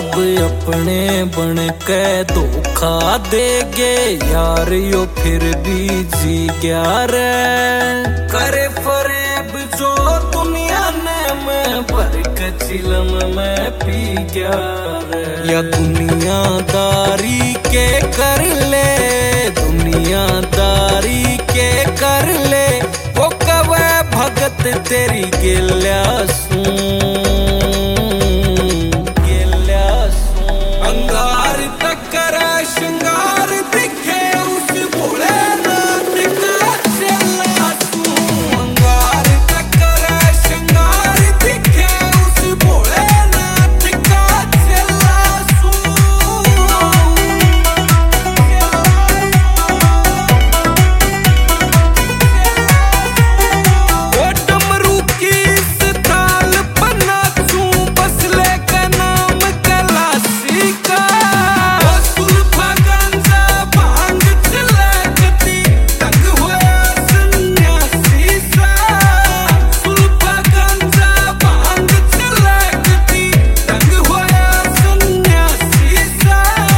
अब अपने बन के धोखा देगे यार, यो फिर भी जी गया रे। करे फरेब जो दुनिया ने मैं भर के चिलम में पी गया रे। या दुनियादारी के कर ले, दुनियादारी के कर ले, वो कवे भगत तेरी गिल्या सूं। अंगार तक करे श्रृंगार दिखे उस भोलेनाथ का चेला तू। अंगार तक करे श्रृंगार दिखे उस भोलेनाथ का चेला तू। वो डमरू की इस ताल पर नाचूं, बस लेके नाम कैलाशी का। वो सुल्फा गांजा भांग चिलकती तंग होया सन्यासी सा। सुल्फा गांजा भांग चिलकती तंग होया सन्यासी सा।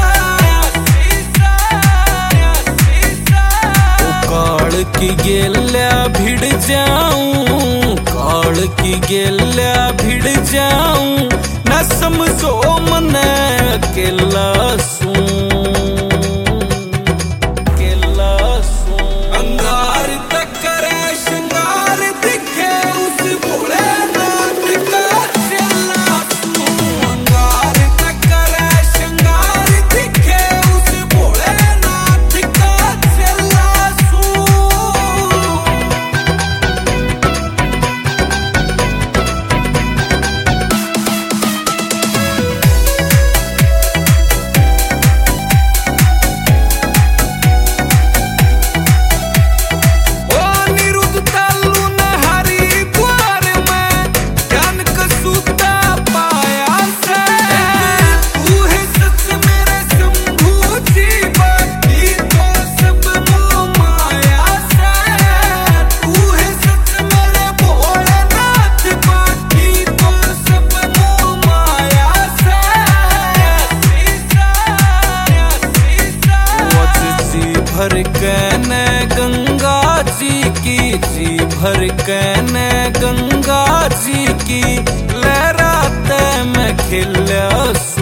काल की गेल्या भिड़ जाऊं, काल की गेल्या भिड़ जाऊं, न समझो मन अकेला सूं, अकेला सूं। अंगार तक करे श्रृंगार दिखे उस भोलेनाथ का चेला तू। अंगार तक करे श्रृंगार दिखे उस भोलेनाथ का चेला तू। भर कहने गंगा जी की, जी भर कहने गंगा जी की, लहराते में खिल्या